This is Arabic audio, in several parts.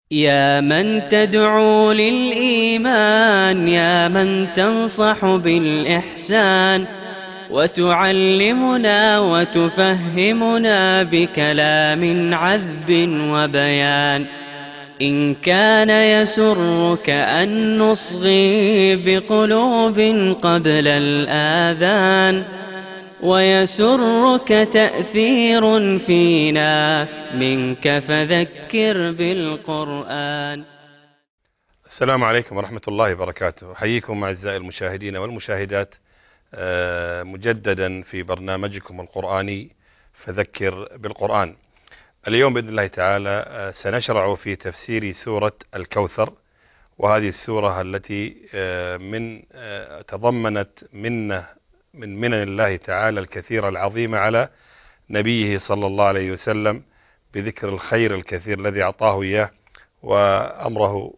يا من تدعو للإيمان، يا من تنصح بالإحسان، وتعلمنا وتفهمنا بكلام عذب وبيان. إن كان يسرك أن نصغي بقلوب قبل الآذان، ويسرك تأثير فينا منك، فذكر بالقرآن. السلام عليكم ورحمة الله وبركاته. أحييكم أعزائي المشاهدين والمشاهدات مجددا في برنامجكم القرآني فذكر بالقرآن. اليوم بإذن الله تعالى سنشرع في تفسير سورة الكوثر، وهذه السورة التي تضمنت من منن الله تعالى الكثير العظيم على نبيه صلى الله عليه وسلم، بذكر الخير الكثير الذي أعطاه إياه، وأمره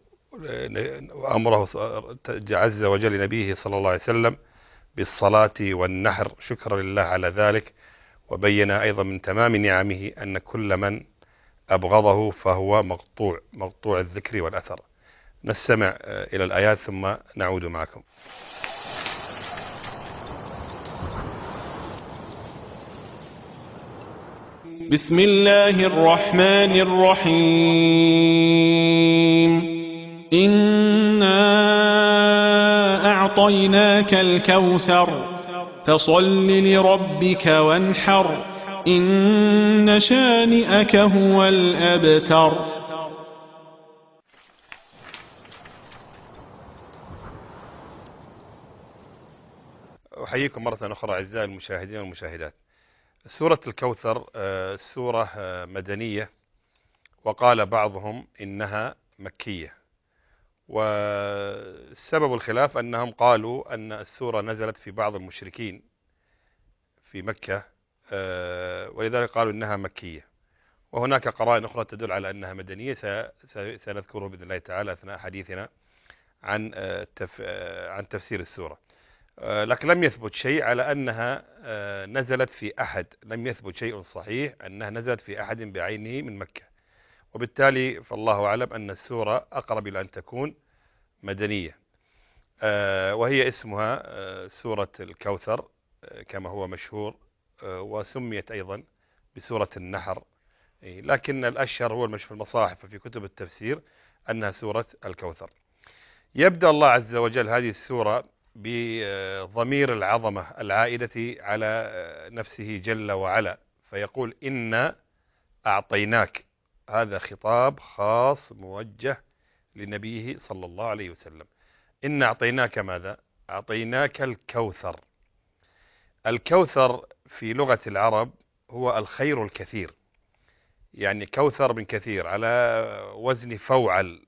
عز وجل لنبيه صلى الله عليه وسلم بالصلاة والنحر شكرا لله على ذلك. وبين أيضا من تمام نعمه أن كل من أبغضه فهو مقطوع الذكر والأثر. نستمع إلى الآيات ثم نعود معكم. بسم الله الرحمن الرحيم. إنا أعطيناك الكوثر فصل لربك وانحر، إن شانئك هو الأبتر. أحييكم مرة أخرى أعزائي المشاهدين والمشاهدات. سورة الكوثر سورة مدنية، وقال بعضهم إنها مكية، والسبب الخلاف أنهم قالوا أن السورة نزلت في بعض المشركين في مكة، ولذلك قالوا إنها مكية. وهناك قرائن أخرى تدل على أنها مدنية سنذكره بإذن الله تعالى أثناء حديثنا عن تفسير السورة. لكن لم يثبت شيء على أنها نزلت في أحد، لم يثبت شيء صحيح أنها نزلت في أحد بعينه من مكة، وبالتالي فالله أعلم أن السورة أقرب إلى أن تكون مدنية. وهي اسمها سورة الكوثر كما هو مشهور، وسميت أيضا بسورة النحر، لكن الأشهر هو المشهور في المصاحف وفي كتب التفسير أنها سورة الكوثر. يبدأ الله عز وجل هذه السورة بضمير العظمة العائدة على نفسه جل وعلا، فيقول إنا أعطيناك. هذا خطاب خاص موجه لنبيه صلى الله عليه وسلم. إنا أعطيناك ماذا؟ أعطيناك الكوثر. الكوثر في لغة العرب هو الخير الكثير، يعني كوثر من كثير على وزن فوعل.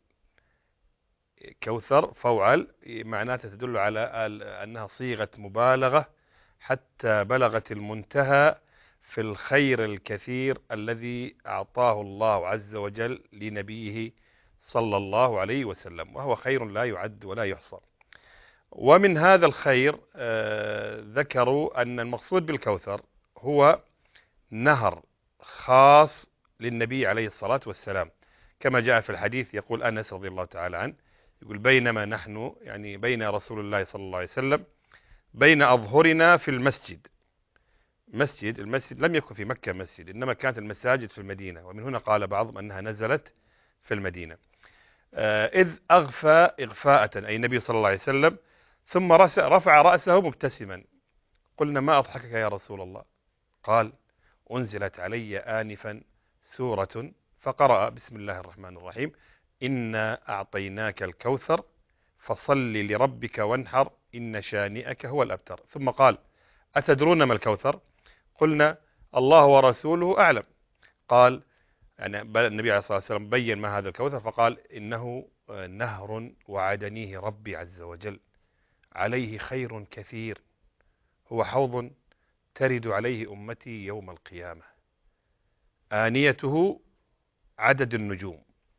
كوثر فوعل معناتها تدل على أنها صيغة مبالغة حتى بلغت المنتهى في الخير الكثير الذي أعطاه الله عز وجل لنبيه صلى الله عليه وسلم، وهو خير لا يعد ولا يحصى. ومن هذا الخير ذكروا أن المقصود بالكوثر هو نهر خاص للنبي عليه الصلاة والسلام، كما جاء في الحديث. يقول أنس رضي الله تعالى عنه، يقول بينما نحن، يعني بين رسول الله صلى الله عليه وسلم، بين أظهرنا في المسجد. المسجد لم يكن في مكة مسجد، إنما كانت المساجد في المدينة، ومن هنا قال بعضهم أنها نزلت في المدينة. إذ أغفى إغفاءة، أي النبي صلى الله عليه وسلم، ثم رفع رأسه مبتسما. قلنا ما أضحكك يا رسول الله؟ قال أنزلت علي آنفا سورة فقرأ بسم الله الرحمن الرحيم إنا أعطيناك الكوثر فصل لربك وانحر إن شانئك هو الأبتر. ثم قال أتدرون ما الكوثر؟ قلنا الله ورسوله أعلم. قال يعني النبي عليه الصلاة والسلام بين ما هذا الكوثر، فقال إنه نهر وعدنيه ربي عز وجل، عليه خير كثير، هو حوض ترد عليه أمتي يوم القيامة، آنيته عدد النجوم،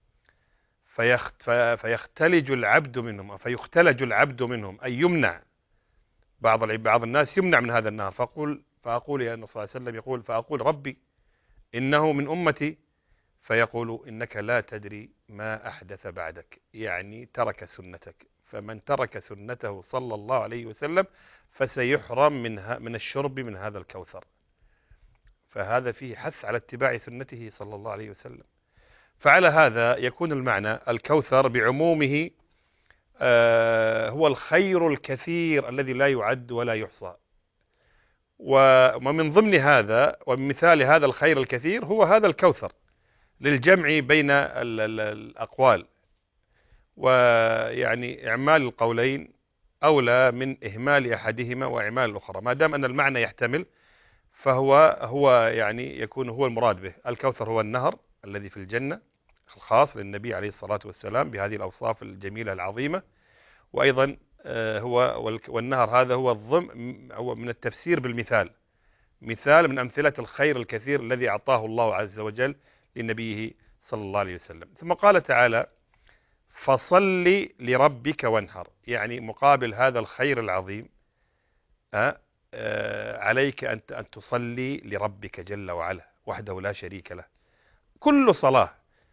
فيختلج العبد منهم أي يمنع. بعض الناس يمنع من هذا النهر، فأقول يا النبي صلى الله عليه وسلم يقول فأقول ربي إنه من أمتي، فيقول إنك لا تدري ما أحدث بعدك، يعني ترك سنتك، فمن ترك سنته صلى الله عليه وسلم فسيحرم من الشرب من هذا الكوثر. فهذا فيه حث على اتباع سنته صلى الله عليه وسلم. فعلى هذا يكون المعنى الكوثر بعمومه هو الخير الكثير الذي لا يعد ولا يحصى. ومن ضمن هذا ومثال هذا الخير الكثير هو هذا الكوثر، للجمع بين الأقوال، ويعني إعمال القولين أولى من إهمال أحدهما وإعمال الأخرى، ما دام أن المعنى يحتمل فهو يعني يكون هو المراد به. الكوثر هو النهر الذي في الجنة الخاص للنبي عليه الصلاة والسلام بهذه الأوصاف الجميلة العظيمة. وأيضا والنهر هذا هو من التفسير بالمثال، مثال من أمثلة الخير الكثير الذي أعطاه الله عز وجل لنبيه صلى الله عليه وسلم. ثم قال تعالى: فصل لربك وانحر، يعني مقابل هذا الخير العظيم عليك أن تصلي لربك جل وعلا وحده لا شريك له. كل صلاة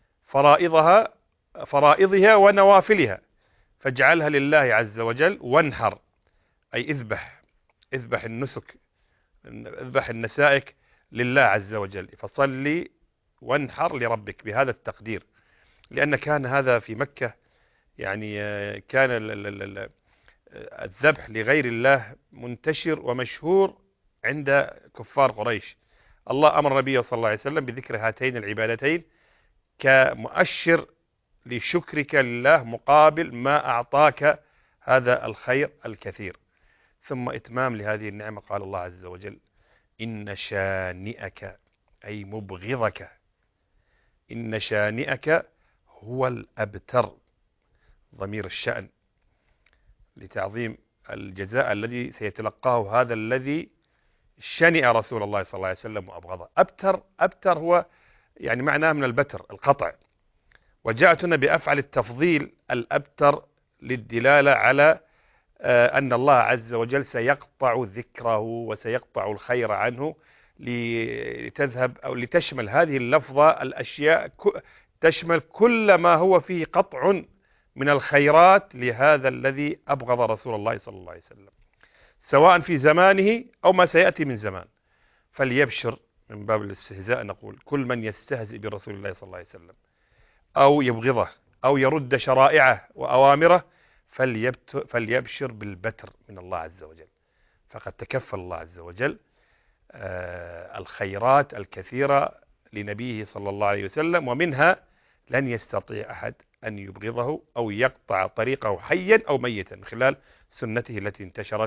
فرائضها ونوافلها فاجعلها لله عز وجل، وانحر أي اذبح النسك، اذبح النسائك لله عز وجل. فصلي وانحر لربك بهذا التقدير، لأن كان هذا في مكة، يعني كان الذبح لغير الله منتشر ومشهور عند كفار قريش. الله أمر نبيه صلى الله عليه وسلم بذكر هاتين العبادتين كمؤشر لشكرك لله مقابل ما أعطاك هذا الخير الكثير. ثم إتمام لهذه النعمة قال الله عز وجل: إن شانئك أي مبغضك، إن شانئك هو الأبتر، ضمير الشأن لتعظيم الجزاء الذي سيتلقاه هذا الذي شنئ رسول الله صلى الله عليه وسلم وأبغضه. أبتر هو يعني معناه من البتر القطع، وجاءت هنا بأفعل التفضيل الأبتر للدلالة على أن الله عز وجل سيقطع ذكره وسيقطع الخير عنه، لتذهب أو لتشمل هذه اللفظة الأشياء، تشمل كل ما هو فيه قطع من الخيرات لهذا الذي أبغض رسول الله صلى الله عليه وسلم، سواء في زمانه أو ما سيأتي من زمان. فليبشر، من باب الاستهزاء نقول، كل من يستهزئ برسول الله صلى الله عليه وسلم أو يبغضه أو يرد شرائعه وأوامره فليبشر بالبتر من الله عز وجل، فقد تكفل الله عز وجل الخيرات الكثيرة لنبيه صلى الله عليه وسلم، ومنها لن يستطيع أحد أن يبغضه أو يقطع طريقه حيا أو ميتا من خلال سنته التي انتشرت،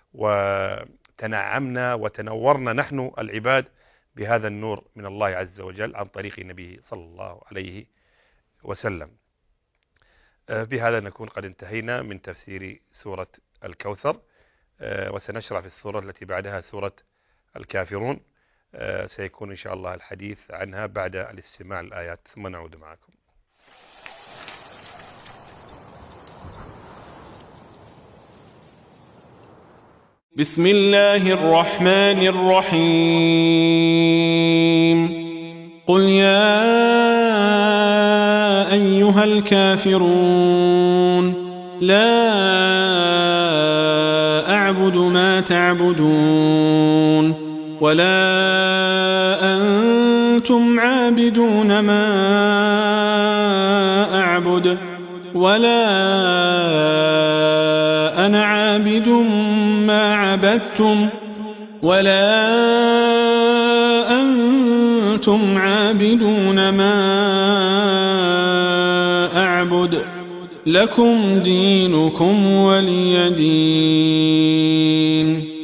وتنعمنا وتنورنا نحن العباد بهذا النور من الله عز وجل عن طريق نبيه صلى الله عليه وسلم. بهذا نكون قد انتهينا من تفسير سورة الكوثر، وسنشرع في السورة التي بعدها سورة الكافرون. سيكون إن شاء الله الحديث عنها بعد الاستماع الآيات، ثم نعود معكم. بسم الله الرحمن الرحيم. قل يا أيها الكافرون لا أعبد ما تعبدون ولا أنتم عابدون ما أعبد ولا أنا عابد ما عبدتم ولا أنتم عابدون ما أعبد لكم دينكم ولي دين.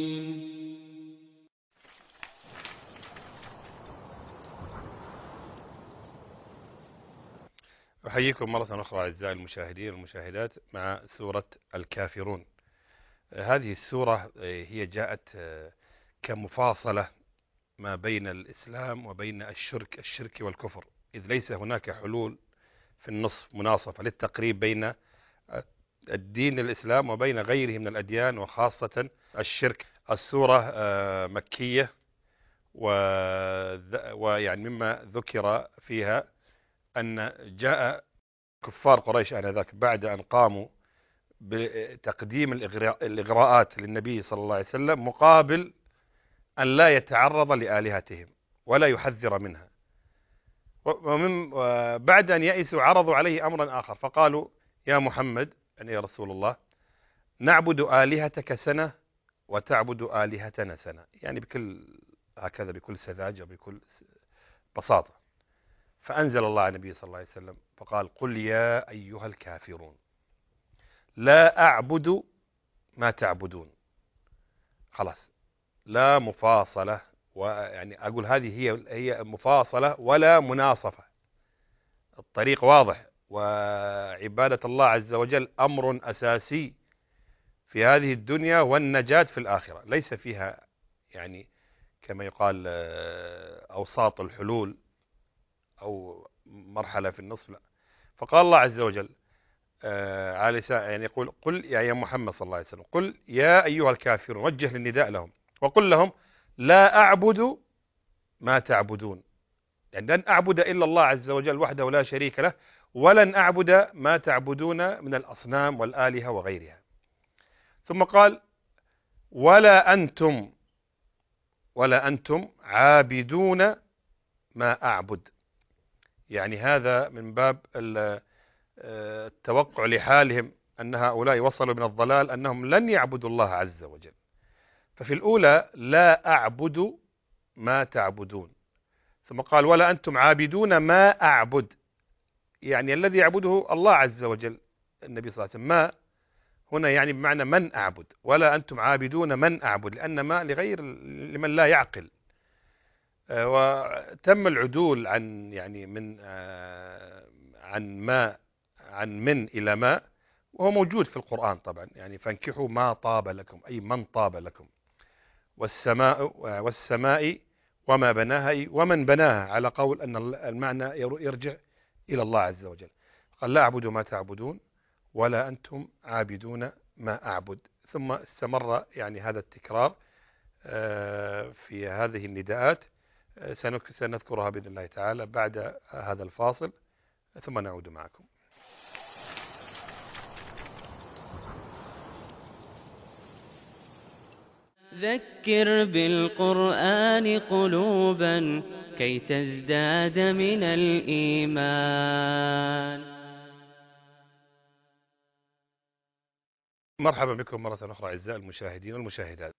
أحييكم مرة أخرى أعزائي المشاهدين والمشاهدات مع سورة الكافرون. هذه السورة هي جاءت كمفاصلة ما بين الإسلام وبين الشرك والكفر، إذ ليس هناك حلول في النصف، مناصفة للتقريب بين الدين الإسلام وبين غيره من الأديان وخاصة الشرك. السورة مكية، ويعني مما ذكر فيها أن جاء كفار قريش آنذاك بعد أن قاموا بتقديم الإغراءات للنبي صلى الله عليه وسلم مقابل أن لا يتعرض لآلهتهم ولا يحذر منها. بعد أن يئسوا عرضوا عليه أمرا آخر فقالوا يا محمد يعني يا رسول الله نعبد آلهتك سنة وتعبد آلهتنا سنة، يعني هكذا بكل سذاجة بكل بساطة. فأنزل الله على النبي صلى الله عليه وسلم فقال قل يا أيها الكافرون لا أعبد ما تعبدون. خلاص لا مفاصلة، ويعني أقول هذه هي مفاصلة ولا مناصفة، الطريق واضح، وعبادة الله عز وجل أمر أساسي في هذه الدنيا والنجاة في الآخرة، ليس فيها يعني كما يقال أوساط الحلول أو مرحلة في النصف، لا. فقال الله عز وجل يعني يقول قل يا محمد صلى الله عليه وسلم قل يا أيها الكافرون، وجه للنداء لهم وقل لهم لا أعبد ما تعبدون، يعني لن أعبد إلا الله عز وجل وحده لا شريك له، ولن أعبد ما تعبدون من الأصنام والآلهة وغيرها. ثم قال ولا أنتم عابدون ما أعبد، يعني هذا من باب التوقع لحالهم أن هؤلاء وصلوا من الضلال أنهم لن يعبدوا الله عز وجل. ففي الأولى لا أعبد ما تعبدون، ثم قال ولا أنتم عابدون ما أعبد، يعني الذي يعبده الله عز وجل. النبي صلى الله عليه وسلم ما هنا يعني بمعنى من أعبد، ولا أنتم عابدون من أعبد، لأن ما لمن لا يعقل. وتم العدول عن يعني عن من إلى ما، وهو موجود في القرآن طبعا، يعني فانكحوا ما طاب لكم أي من طاب لكم، والسماء وما بناها ومن بناها، على قول أن المعنى يرجع إلى الله عز وجل. قال لا أعبد ما تعبدون ولا أنتم عابدون ما أعبد. ثم استمر يعني هذا التكرار في هذه النداءات، سنذكرها بإذن الله تعالى بعد هذا الفاصل، ثم نعود معكم. ذكر بالقرآن قلوبا كي تزداد من الإيمان. مرحبا بكم مرة أخرى أعزائي المشاهدين والمشاهدات.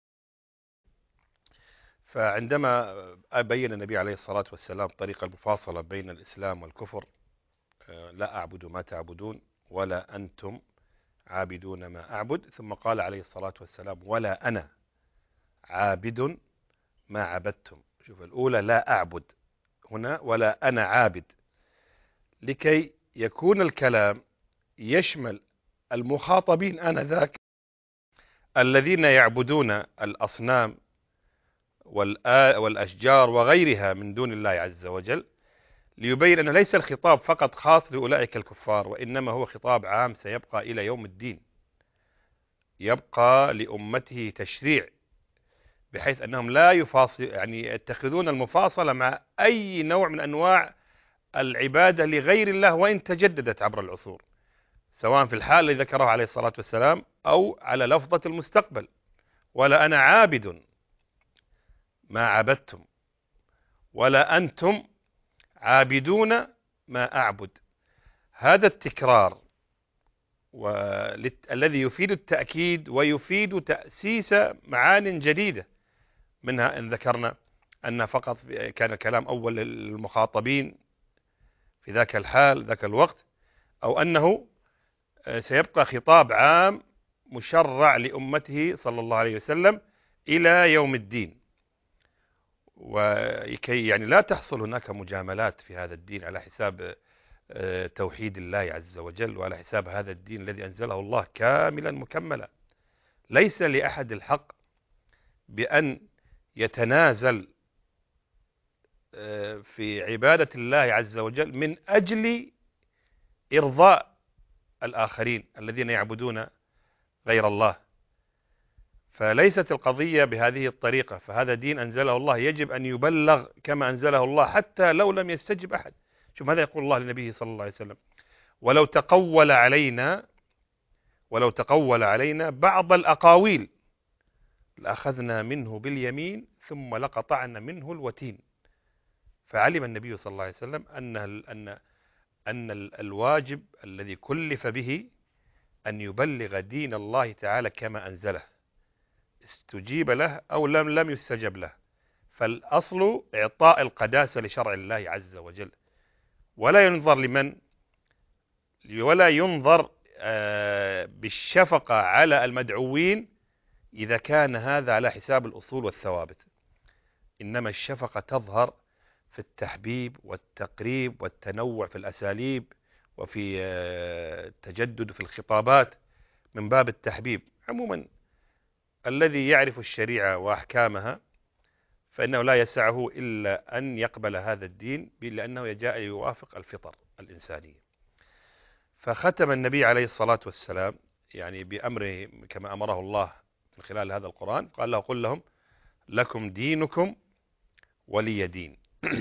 فعندما بين النبي عليه الصلاة والسلام طريق المفاصلة بين الإسلام والكفر، لا أعبد ما تعبدون ولا أنتم عابدون ما أعبد، ثم قال عليه الصلاة والسلام ولا أنا عابد ما عبدتم. شوف الأولى لا أعبد، هنا ولا أنا عابد، لكي يكون الكلام يشمل المخاطبين آنذاك الذين يعبدون الأصنام والأشجار وغيرها من دون الله عز وجل، ليبين أن ليس الخطاب فقط خاص لأولئك الكفار، وإنما هو خطاب عام سيبقى إلى يوم الدين، يبقى لأمته تشريع، بحيث أنهم لا يفاصل يعني يتخذون المفاصلة مع أي نوع من أنواع العبادة لغير الله وإن تجددت عبر العصور، سواء في الحال التي ذكرها عليه الصلاة والسلام أو على لفظة المستقبل. ولا أنا عابد ما عبدتم ولا أنتم عابدون ما أعبد. هذا التكرار الذي يفيد التأكيد ويفيد تأسيس معان جديدة، منها إن ذكرنا أن فقط كان كلام أول للمخاطبين في ذاك الحال ذاك الوقت، أو أنه سيبقى خطاب عام مشرع لأمته صلى الله عليه وسلم إلى يوم الدين، وكي يعني لا تحصل هناك مجاملات في هذا الدين على حساب توحيد الله عز وجل، وعلى حساب هذا الدين الذي أنزله الله كاملا مكملا. ليس لأحد الحق بأن يتنازل في عبادة الله عز وجل من أجل إرضاء الآخرين الذين يعبدون غير الله. فليست القضية بهذه الطريقة، فهذا دين أنزله الله يجب أن يبلغ كما أنزله الله حتى لو لم يستجب أحد. شوف ماذا يقول الله لنبيه صلى الله عليه وسلم: ولو تقول علينا بعض الأقاويل لأخذنا منه باليمين ثم لقطعنا منه الوتين. فعلم النبي صلى الله عليه وسلم أن الواجب الذي كلف به أن يبلغ دين الله تعالى كما أنزله، استجيب له أو لم يستجب له. فالأصل إعطاء القداسة لشرع الله عز وجل، ولا ينظر بالشفقة على المدعوين إذا كان هذا على حساب الأصول والثوابت. إنما الشفقة تظهر في التحبيب والتقريب والتنوع في الأساليب وفي التجدد في الخطابات من باب التحبيب. عموما الذي يعرف الشريعة وأحكامها فإنه لا يسعه إلا أن يقبل هذا الدين، لأنه جاء يوافق الفطر الإنسانية. فختم النبي عليه الصلاة والسلام يعني بأمره كما أمره الله من خلال هذا القرآن، قال له: قل لهم لكم دينكم ولي دين.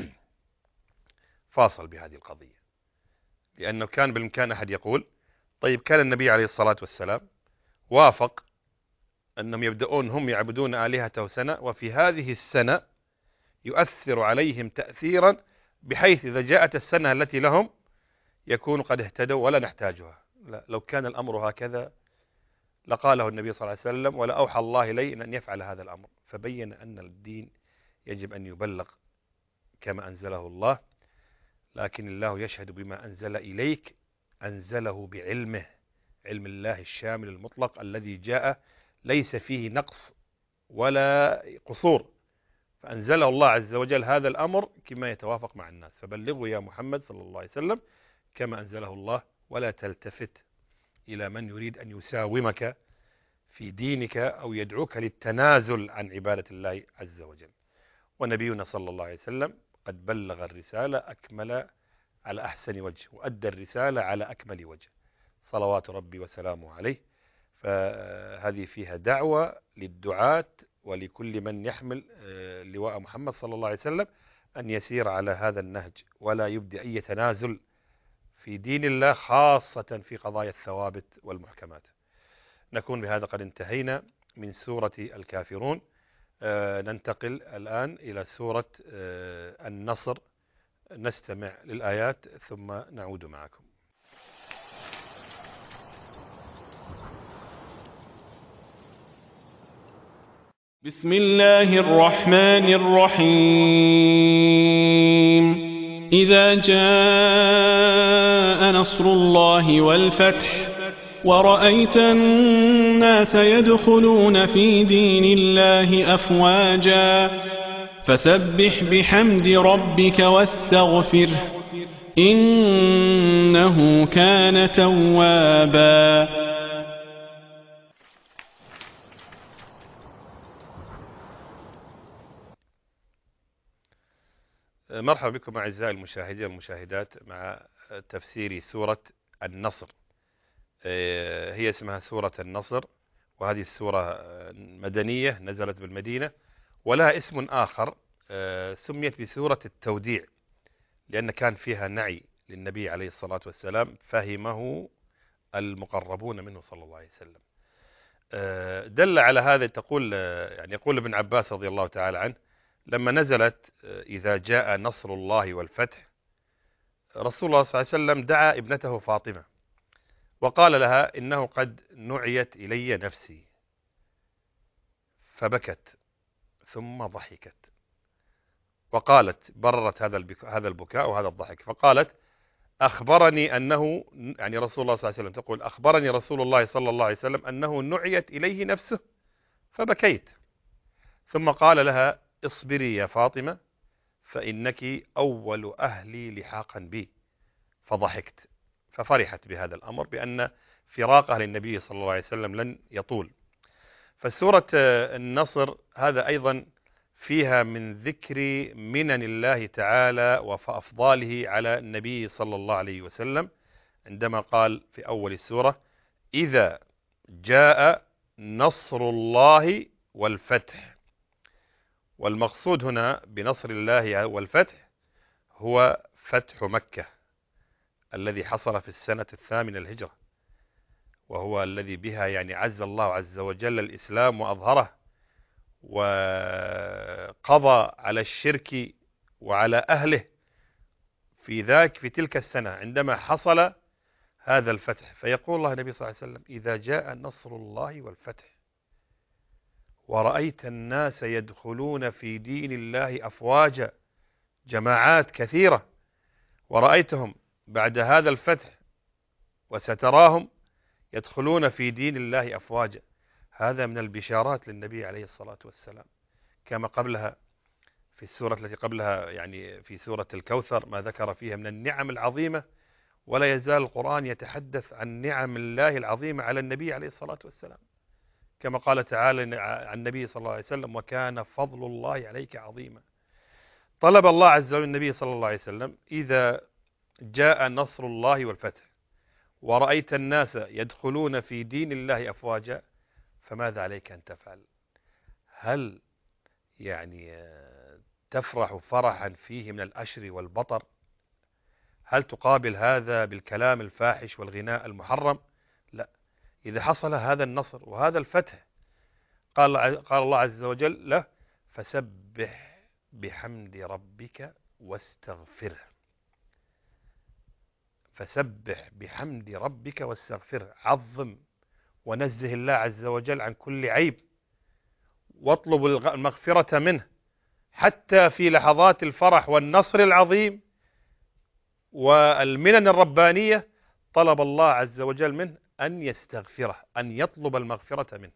فاصل بهذه القضية، لأنه كان بالإمكان أحد يقول: طيب كان النبي عليه الصلاة والسلام وافق أنهم يبدأون هم يعبدون آلهته سنة، وفي هذه السنة يؤثر عليهم تأثيرا بحيث إذا جاءت السنة التي لهم يكون قد اهتدوا ولا نحتاجها. لا، لو كان الأمر هكذا لقاله النبي صلى الله عليه وسلم، ولا أوحى الله إليه أن يفعل هذا الأمر. فبين أن الدين يجب أن يبلغ كما أنزله الله، لكن الله يشهد بما أنزل إليك أنزله بعلمه، علم الله الشامل المطلق الذي جاء ليس فيه نقص ولا قصور، فأنزله الله عز وجل هذا الأمر كما يتوافق مع الناس. فبلغوا يا محمد صلى الله عليه وسلم كما أنزله الله، ولا تلتفت إلى من يريد أن يساومك في دينك أو يدعوك للتنازل عن عبادة الله عز وجل. ونبينا صلى الله عليه وسلم قد بلغ الرسالة أكمل على أحسن وجه، وأدى الرسالة على أكمل وجه، صلوات ربي وسلامه عليه. فهذه فيها دعوة للدعاة ولكل من يحمل لواء محمد صلى الله عليه وسلم أن يسير على هذا النهج، ولا يبدي أي تنازل في دين الله، خاصة في قضايا الثوابت والمحكمات. نكون بهذا قد انتهينا من سورة الكافرون. ننتقل الآن إلى سورة النصر، نستمع للآيات ثم نعود معكم. بسم الله الرحمن الرحيم. إذا جاء نصر الله والفتح ورأيت الناس يدخلون في دين الله أفواجا فسبح بحمد ربك واستغفره إنه كان توابا. مرحبا بكم أعزائي المشاهدين والمشاهدات مع تفسير سورة النصر. هي اسمها سورة النصر، وهذه السورة مدنية نزلت بالمدينة، ولها اسم آخر سميت بسورة التوديع، لأن كان فيها نعي للنبي عليه الصلاة والسلام فهمه المقربون منه صلى الله عليه وسلم. دل على هذا يقول ابن عباس رضي الله تعالى عنه: لما نزلت إذا جاء نصر الله والفتح، رسول الله صلى الله عليه وسلم دعا ابنته فاطمة وقال لها: إنه قد نعيت إلي نفسي، فبكت ثم ضحكت وقالت، بررت هذا البكاء وهذا الضحك، فقالت: أخبرني أنه، يعني رسول الله صلى الله عليه وسلم تقول: أخبرني رسول الله صلى الله عليه وسلم أنه نعيت إليه نفسه فبكيت. ثم قال لها: اصبري يا فاطمة فإنك أول أهلي لحاقا بي. فضحكت، ففرحت بهذا الأمر بأن فراقه للنبي صلى الله عليه وسلم لن يطول. فسورة النصر هذا أيضا فيها من ذكر منن الله تعالى وأفضاله على النبي صلى الله عليه وسلم، عندما قال في أول السورة: إذا جاء نصر الله والفتح. والمقصود هنا بنصر الله والفتح هو فتح مكة الذي حصل في السنة 8 الهجرة، وهو الذي بها يعني عز الله عز وجل الإسلام وأظهره، وقضى على الشرك وعلى أهله في تلك السنة عندما حصل هذا الفتح. فيقول الله النبي صلى الله عليه وسلم: إذا جاء نصر الله والفتح ورأيت الناس يدخلون في دين الله أفواجا، جماعات كثيرة، ورأيتهم بعد هذا الفتح وستراهم يدخلون في دين الله أفواجا. هذا من البشارات للنبي عليه الصلاة والسلام، كما قبلها في السورة التي قبلها، يعني في سورة الكوثر، ما ذكر فيها من النعم العظيمة. ولا يزال القرآن يتحدث عن نعم الله العظيمة على النبي عليه الصلاة والسلام، كما قال تعالى عن النبي صلى الله عليه وسلم: وكان فضل الله عليك عظيما. طلب الله عز وجل النبي صلى الله عليه وسلم: إذا جاء نصر الله والفتح ورأيت الناس يدخلون في دين الله أفواجا فماذا عليك أن تفعل؟ هل يعني تفرح فرحا فيه من الأشر والبطر؟ هل تقابل هذا بالكلام الفاحش والغناء المحرم؟ لا. إذا حصل هذا النصر وهذا الفتح قال الله عز وجل له: فسبح بحمد ربك واستغفره. فسبح بحمد ربك واستغفره، عظم ونزه الله عز وجل عن كل عيب، واطلب المغفرة منه حتى في لحظات الفرح والنصر العظيم والمنن الربانية. طلب الله عز وجل منه أن يستغفره، أن يطلب المغفرة منه.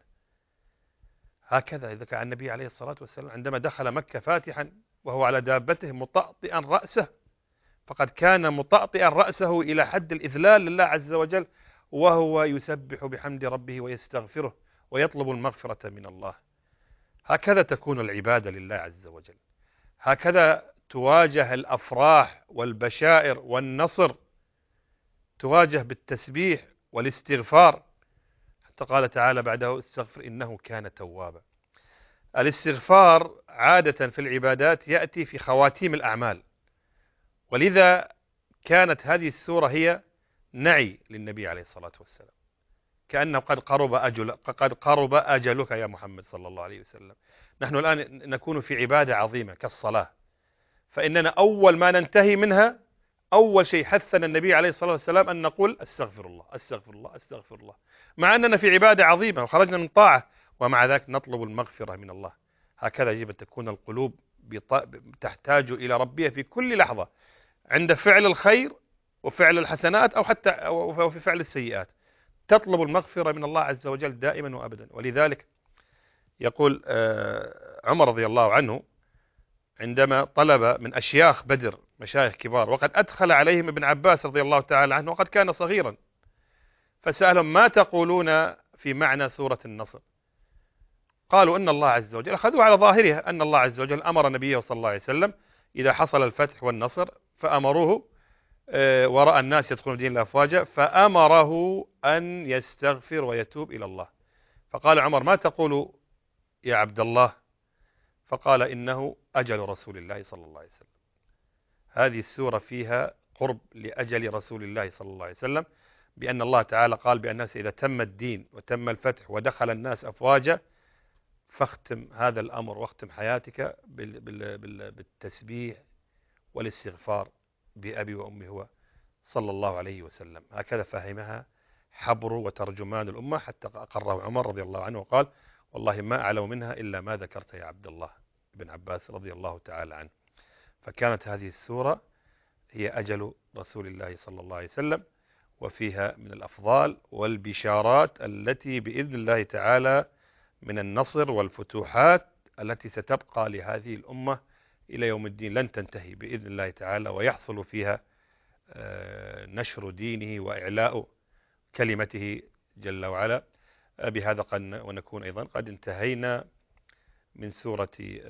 هكذا إذا كان النبي عليه الصلاة والسلام عندما دخل مكة فاتحا وهو على دابته مطأطئا رأسه، فقد كان مطأطئا رأسه إلى حد الإذلال لله عز وجل، وهو يسبح بحمد ربه ويستغفره ويطلب المغفرة من الله. هكذا تكون العبادة لله عز وجل، هكذا تواجه الأفراح والبشائر والنصر، تواجه بالتسبيح والاستغفار. حتى قال تعالى بعده: استغفر إنه كان توابا. الاستغفار عادة في العبادات يأتي في خواتيم الأعمال، ولذا كانت هذه السورة هي نعي للنبي عليه الصلاة والسلام، كأنه قد قرب أجلك يا محمد صلى الله عليه وسلم. نحن الآن نكون في عبادة عظيمة كالصلاة، فإننا أول ما ننتهي منها أول شيء حثنا النبي عليه الصلاة والسلام أن نقول: استغفر الله استغفر الله استغفر الله، مع أننا في عبادة عظيمة وخرجنا من طاعة، ومع ذلك نطلب المغفرة من الله. هكذا يجب أن تكون القلوب تحتاج إلى ربها في كل لحظة، عند فعل الخير وفعل الحسنات أو حتى في فعل السيئات، تطلب المغفرة من الله عز وجل دائما وأبدا. ولذلك يقول عمر رضي الله عنه عندما طلب من أشياخ بدر، مشايخ كبار، وقد أدخل عليهم ابن عباس رضي الله تعالى عنه وقد كان صغيرا، فسألهم: ما تقولون في معنى سورة النصر؟ قالوا: إن الله عز وجل، أخذوا على ظاهرها أن الله عز وجل أمر نبيه صلى الله عليه وسلم إذا حصل الفتح والنصر فأمروه ورأى الناس يدخلون دين الله أفواجا فأمره أن يستغفر ويتوب إلى الله. فقال عمر: ما تقول يا عبد الله؟ فقال: إنه أجل رسول الله صلى الله عليه وسلم. هذه السورة فيها قرب لأجل رسول الله صلى الله عليه وسلم، بأن الله تعالى قال بأن الناس إذا تم الدين وتم الفتح ودخل الناس أفواجا فاختم هذا الأمر واختم حياتك بالتسبيح والاستغفار بأبي وأمي هو صلى الله عليه وسلم. هكذا فهمها حبر وترجمان الأمة، حتى أقره عمر رضي الله عنه وقال: والله ما أعلم منها إلا ما ذكرت يا عبد الله بن عباس رضي الله تعالى عنه. فكانت هذه السورة هي أجل رسول الله صلى الله عليه وسلم، وفيها من الأفضال والبشارات التي بإذن الله تعالى من النصر والفتوحات التي ستبقى لهذه الأمة إلى يوم الدين، لن تنتهي بإذن الله تعالى، ويحصل فيها نشر دينه وإعلاء كلمته جل وعلا. بهذا ونكون أيضا قد انتهينا من سورة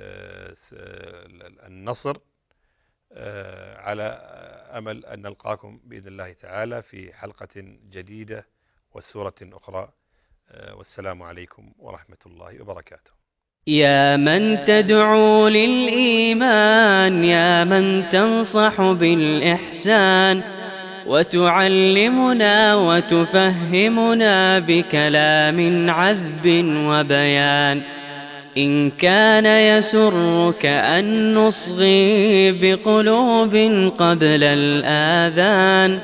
النصر، على أمل أن نلقاكم بإذن الله تعالى في حلقة جديدة وسورة أخرى. والسلام عليكم ورحمة الله وبركاته. يا من تدعو للإيمان، يا من تنصح بالإحسان، وتعلمنا وتفهمنا بكلام عذب وبيان. إن كان يسرك أن نصغي بقلوب قبل الآذان،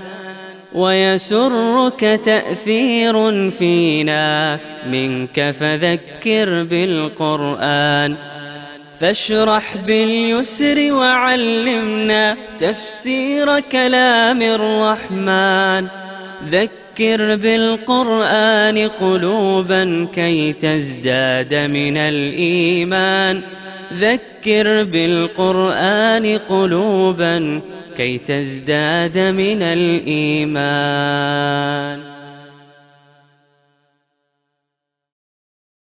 ويسرك تأثير فينا منك، فذكر بالقرآن. فاشرح باليسر وعلمنا تفسير كلام الرحمن. ذكر بالقرآن قلوبا كي تزداد من الإيمان. ذكر بالقرآن قلوبا كي تزداد من الإيمان.